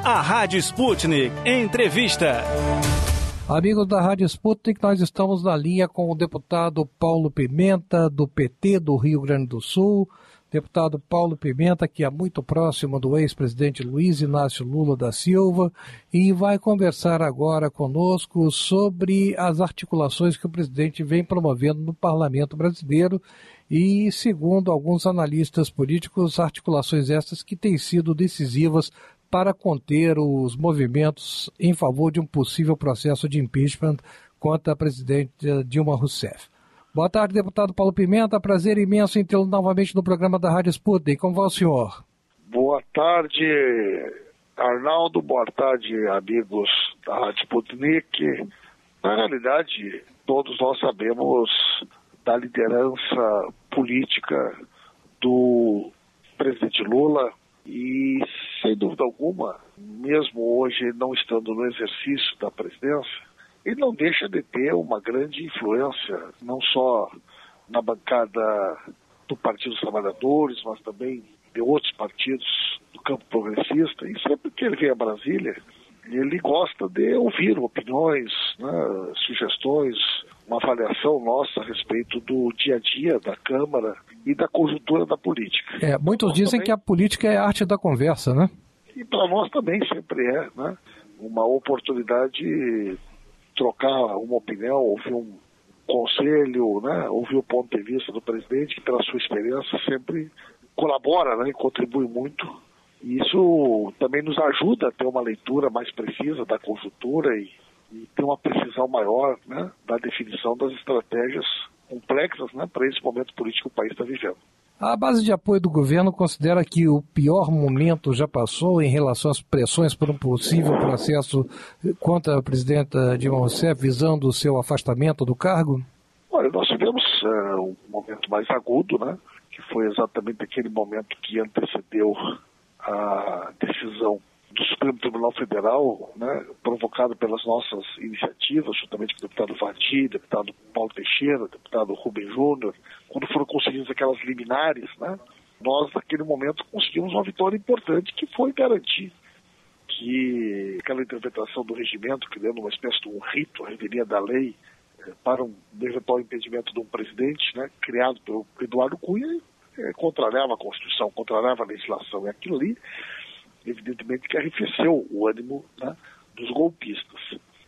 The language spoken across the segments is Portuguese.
A Rádio Sputnik Entrevista. Amigos da Rádio Sputnik, nós estamos na linha com o deputado Paulo Pimenta, do PT do Rio Grande do Sul. Deputado Paulo Pimenta, que é muito próximo do ex-presidente Luiz Inácio Lula da Silva, e vai conversar agora conosco sobre as articulações que o presidente vem promovendo no Parlamento brasileiro e, segundo alguns analistas políticos, articulações estas que têm sido decisivas para conter os movimentos em favor de um possível processo de impeachment contra a presidente Dilma Rousseff. Boa tarde, deputado Paulo Pimenta. Prazer imenso em tê-lo novamente no programa da Rádio Sputnik. Como vai o senhor? Boa tarde, Arnaldo. Boa tarde, amigos da Rádio Sputnik. Na realidade, todos nós sabemos da liderança política do presidente Lula e, sem dúvida alguma, mesmo hoje não estando no exercício da presidência, ele não deixa de ter uma grande influência, não só na bancada do Partido dos Trabalhadores, mas também de outros partidos do campo progressista. E sempre que ele vem a Brasília, ele gosta de ouvir opiniões, né, sugestões, uma avaliação nossa a respeito do dia a dia da Câmara e da conjuntura da política. Muitos dizem que a política é a arte da conversa, né? E para nós também sempre é, né? Uma oportunidade trocar uma opinião, ouvir um conselho, né, ouvir o ponto de vista do presidente, que pela sua experiência sempre colabora, né, e contribui muito. E isso também nos ajuda a ter uma leitura mais precisa da conjuntura e ter uma precisão maior, né, da definição das estratégias complexas, né, para esse momento político que o país está vivendo. A base de apoio do governo considera que o pior momento já passou em relação às pressões por um possível processo contra a presidenta Dilma Rousseff visando o seu afastamento do cargo? Olha, nós tivemos um momento mais agudo, né, que foi exatamente aquele momento que antecedeu a decisão do Supremo Tribunal Federal, né, provocado pelas nossas iniciativas, juntamente com o deputado Vadi, deputado Paulo Teixeira, deputado Rubem Júnior, quando foram conseguidas aquelas liminares, né, nós naquele momento conseguimos uma vitória importante que foi garantir que aquela interpretação do regimento, criando uma espécie de um rito, a revelia da lei, para um eventual impedimento de um presidente, né, criado pelo Eduardo Cunha, contrariava a Constituição, contrariava a legislação, e aquilo ali evidentemente que arrefeceu o ânimo, né, dos golpistas.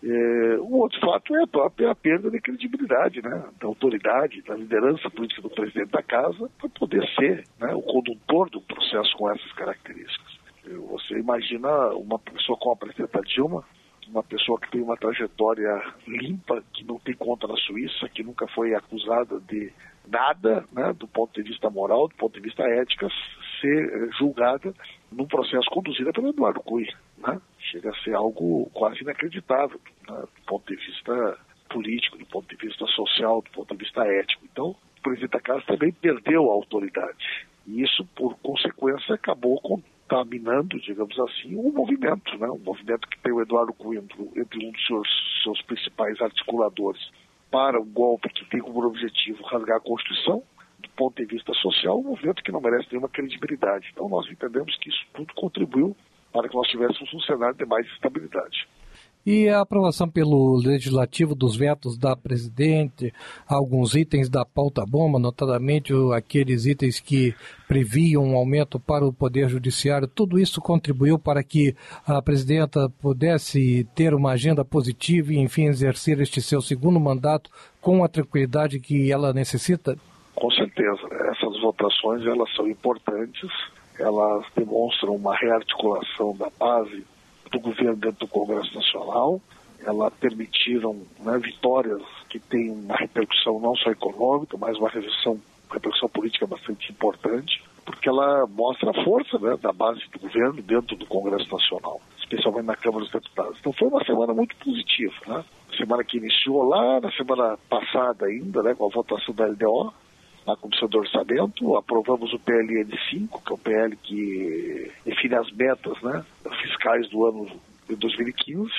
O outro fato é a própria perda de credibilidade, né, da autoridade, da liderança política do presidente da casa para poder ser, né, o condutor de um processo com essas características. Você imagina uma pessoa como a presidenta Dilma, uma pessoa que tem uma trajetória limpa, que não tem conta na Suíça, que nunca foi acusada de nada, né, do ponto de vista moral, do ponto de vista ético, ser julgada num processo conduzido pelo Eduardo Cunha, né? Chega a ser algo quase inacreditável, né, do ponto de vista político, do ponto de vista social, do ponto de vista ético. Então, o presidente da casa também perdeu a autoridade. E isso, por consequência, acabou contaminando, digamos assim, um movimento, né? Um movimento que tem o Eduardo Cunha entre um dos seus principais articuladores para um golpe que tem como objetivo rasgar a Constituição, do ponto de vista social, um movimento que não merece nenhuma credibilidade. Então nós entendemos que isso tudo contribuiu para que nós tivéssemos um cenário de mais estabilidade. E a aprovação pelo Legislativo dos vetos da presidente, alguns itens da pauta-bomba, notadamente aqueles itens que previam um aumento para o Poder Judiciário, tudo isso contribuiu para que a presidenta pudesse ter uma agenda positiva e, enfim, exercer este seu segundo mandato com a tranquilidade que ela necessita? Com certeza. Essas votações, elas são importantes, elas demonstram uma rearticulação da base do governo dentro do Congresso Nacional, elas permitiram, né, vitórias que têm uma repercussão não só econômica, mas uma repercussão política bastante importante, porque ela mostra a força, né, da base do governo dentro do Congresso Nacional, especialmente na Câmara dos Deputados. Então foi uma semana muito positiva, né? Semana que iniciou lá, na semana passada ainda, né, com a votação da LDO, na Comissão de Orçamento, aprovamos o PLN5, que é o PL que define as metas, né, fiscais do ano de 2015,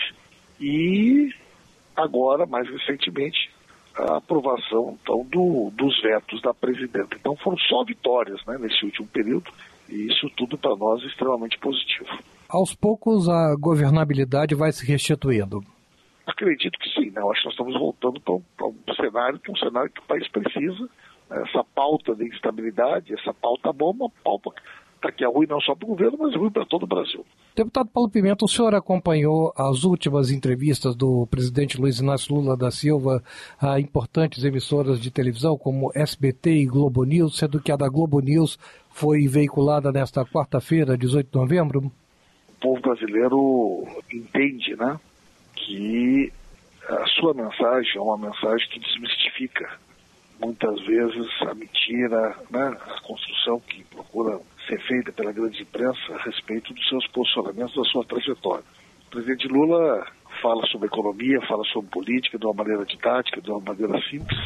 e agora, mais recentemente, a aprovação então, dos vetos da presidenta. Então foram só vitórias, né, nesse último período, e isso tudo para nós é extremamente positivo. Aos poucos a governabilidade vai se restituindo. Acredito que sim, né? Eu acho que nós estamos voltando para um cenário que o país precisa. Essa pauta de instabilidade, essa pauta boa, uma pauta que é ruim não só para o governo, mas ruim para todo o Brasil. Deputado Paulo Pimenta, o senhor acompanhou as últimas entrevistas do presidente Luiz Inácio Lula da Silva a importantes emissoras de televisão como SBT e Globo News, sendo que a da Globo News foi veiculada nesta quarta-feira, 18 de novembro? O povo brasileiro entende, né, que a sua mensagem é uma mensagem que desmistifica muitas vezes a mentira, né, a construção que procura ser feita pela grande imprensa a respeito dos seus posicionamentos, da sua trajetória. O presidente Lula fala sobre economia, fala sobre política de uma maneira didática, de uma maneira simples,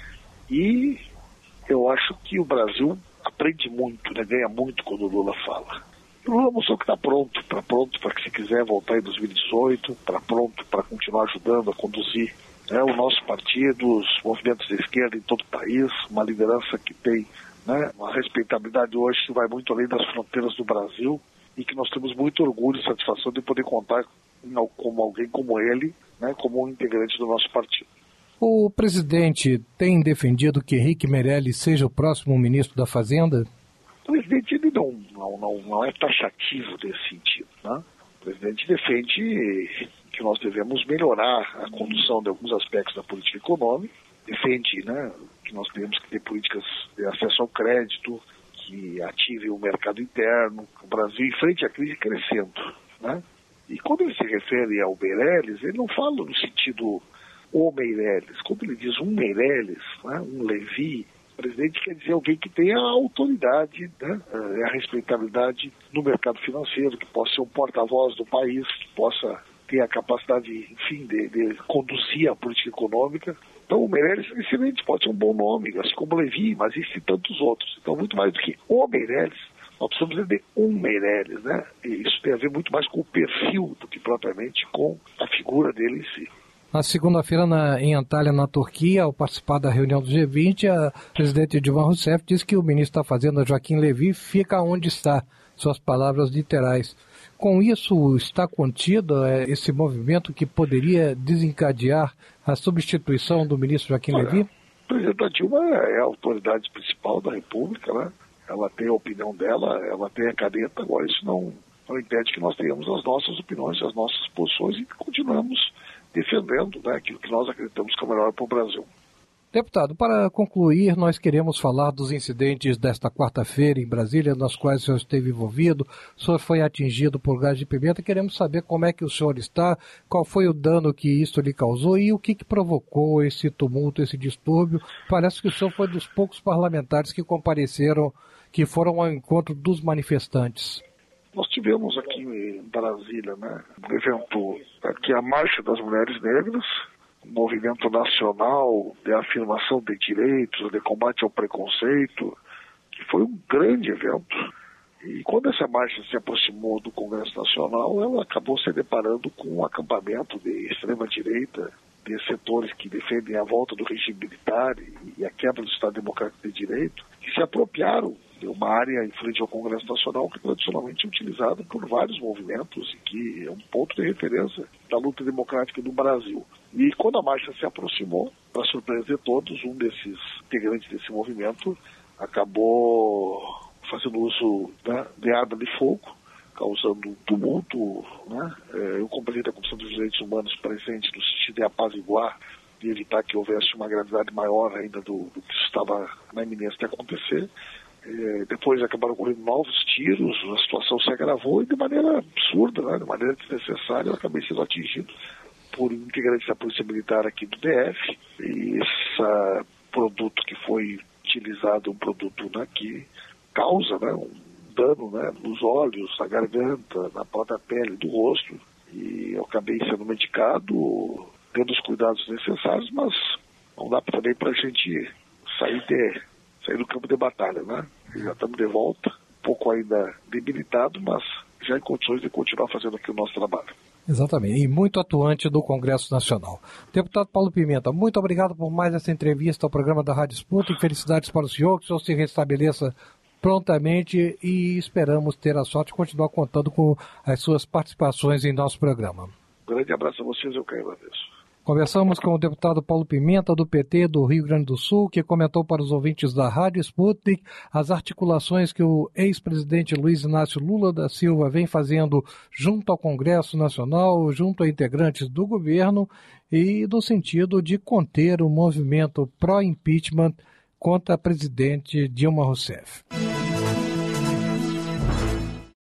e eu acho que o Brasil aprende muito, né, ganha muito quando o Lula fala. O Lula mostrou que está pronto para que, se quiser voltar em 2018, está pronto para continuar ajudando a conduzir, né, o nosso partido, os movimentos de esquerda em todo o país, uma liderança que tem, né, uma respeitabilidade hoje que vai muito além das fronteiras do Brasil e que nós temos muito orgulho e satisfação de poder contar com alguém como ele, né, como um integrante do nosso partido. O presidente tem defendido que Henrique Meirelles seja o próximo ministro da Fazenda? O presidente ele não é taxativo nesse sentido, né? O presidente defende que nós devemos melhorar a condução de alguns aspectos da política econômica, defende, né, que nós temos que ter políticas de acesso ao crédito, que ative o mercado interno, o Brasil enfrente a crise crescendo, né? E quando ele se refere ao Meirelles, ele não fala no sentido o Meirelles. Quando ele diz um Meirelles, né, um Levi, o presidente quer dizer alguém que tenha a autoridade, né, a respeitabilidade no mercado financeiro, que possa ser um porta-voz do país, que possa ter a capacidade, enfim, de conduzir a política econômica. Então o Meirelles é excelente, pode ser um bom nome, assim como Levi, mas existem tantos outros. Então muito mais do que o Meirelles, nós precisamos de um Meirelles, né? E isso tem a ver muito mais com o perfil do que propriamente com a figura dele em si. Na segunda-feira, em Antalya, na Turquia, ao participar da reunião do G20, a presidente Dilma Rousseff disse que o ministro da Fazenda, Joaquim Levy, fica onde está, suas palavras literais. Com isso, está contido esse movimento que poderia desencadear a substituição do ministro Joaquim Levy? A presidenta Dilma é a autoridade principal da República, né? Ela tem a opinião dela, ela tem a caneta, agora isso não impede que nós tenhamos as nossas opiniões, as nossas posições e continuamos defendendo, né, aquilo que nós acreditamos que é o melhor para o Brasil. Deputado, para concluir, nós queremos falar dos incidentes desta quarta-feira em Brasília, nos quais o senhor esteve envolvido. O senhor foi atingido por gás de pimenta. Queremos saber como é que o senhor está, qual foi o dano que isso lhe causou e o que provocou esse tumulto, esse distúrbio. Parece que o senhor foi dos poucos parlamentares que compareceram, que foram ao encontro dos manifestantes. Nós tivemos aqui em Brasília, né, um evento, aqui a Marcha das Mulheres Negras, um movimento nacional de afirmação de direitos, de combate ao preconceito, que foi um grande evento. E quando essa marcha se aproximou do Congresso Nacional, ela acabou se deparando com um acampamento de extrema-direita, de setores que defendem a volta do regime militar e a quebra do Estado Democrático de Direito, que se apropriaram de uma área em frente ao Congresso Nacional que tradicionalmente é utilizada por vários movimentos e que é um ponto de referência da luta democrática do Brasil. E quando a marcha se aproximou, para surpresa de todos, um desses integrantes desse movimento acabou fazendo uso, né, de arma de fogo, causando um tumulto, né? Eu compreendi da Comissão dos Direitos Humanos presente no sentido de apaziguar e evitar que houvesse uma gravidade maior ainda do que estava na iminência de acontecer. Depois acabaram ocorrendo novos tiros, a situação se agravou e de maneira absurda, né, de maneira desnecessária, eu acabei sendo atingido por integrantes da Polícia Militar aqui do DF. E esse produto que foi utilizado, um produto, né, que causa, né, um dano, né, nos olhos, na garganta, na própria pele do rosto. E eu acabei sendo medicado, tendo os cuidados necessários, mas não dá também para a gente sair do campo de batalha, né? Já estamos de volta, um pouco ainda debilitado, mas já em condições de continuar fazendo aqui o nosso trabalho. Exatamente, e muito atuante do Congresso Nacional. Deputado Paulo Pimenta, muito obrigado por mais essa entrevista ao programa da Rádio Sputnik. Felicidades para o senhor, que o senhor se restabeleça prontamente e esperamos ter a sorte de continuar contando com as suas participações em nosso programa. Um grande abraço a vocês, eu que agradeço. Conversamos com o deputado Paulo Pimenta, do PT do Rio Grande do Sul, que comentou para os ouvintes da Rádio Sputnik as articulações que o ex-presidente Luiz Inácio Lula da Silva vem fazendo junto ao Congresso Nacional, junto a integrantes do governo e no sentido de conter o movimento pró-impeachment contra a presidente Dilma Rousseff.